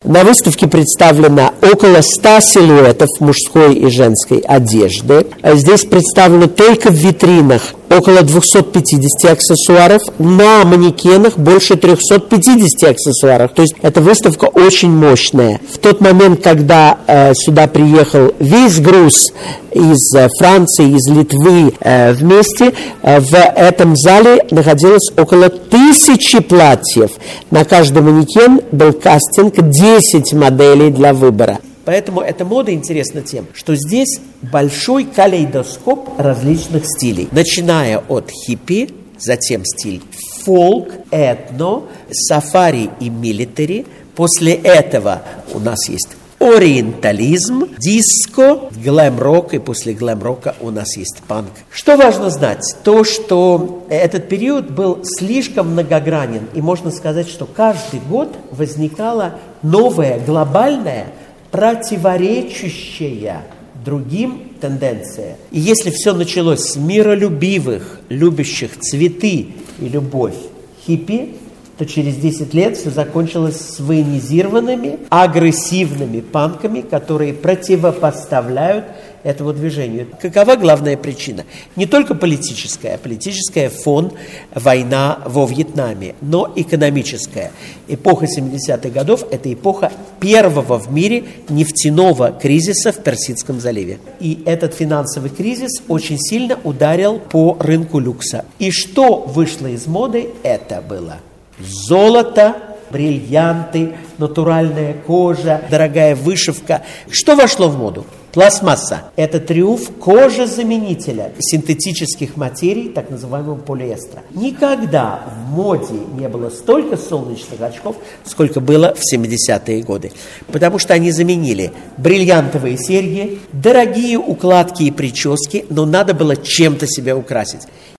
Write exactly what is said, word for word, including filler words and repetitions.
На выставке представлено около ста силуэтов мужской и женской одежды. Здесь представлено только в витринах около двухсот пятидесяти аксессуаров, на манекенах больше трехсот пятидесяти аксессуаров. То есть эта выставка очень мощная. В тот момент, когда э, сюда приехал весь груз из э, Франции, из Литвы э, вместе, э, в этом зале находилось около тысячи платьев. На каждый манекен был кастинг, десять моделей для выбора. Поэтому эта мода интересна тем, что здесь большой калейдоскоп различных стилей. Начиная от хиппи, затем стиль фолк, этно, сафари и милитари. После этого у нас есть ориентализм, диско, глэм-рок, и после глэм-рока у нас есть панк. Что важно знать? То, что этот период был слишком многогранен, и можно сказать, что каждый год возникала новая глобальная, противоречащая другим тенденция. И если все началось с миролюбивых, любящих цветы и любовь хиппи, то через десять лет все закончилось с военизированными, агрессивными панками, которые противопоставляют этому движению. Какова главная причина? Не только политическая, политическая фон, война во Вьетнаме, но экономическая. Эпоха семидесятых годов – это эпоха первого в мире нефтяного кризиса в Персидском заливе. И этот финансовый кризис очень сильно ударил по рынку люкса. И что вышло из моды? Это было золото, бриллианты, натуральная кожа, дорогая вышивка. Что вошло в моду? Пластмасса. Это триумф кожезаменителя синтетических материй, так называемого полиэстера. Никогда в моде не было столько солнечных очков, сколько было в семидесятые годы. Потому что они заменили бриллиантовые серьги, дорогие укладки и прически, но надо было чем-то себя украсить.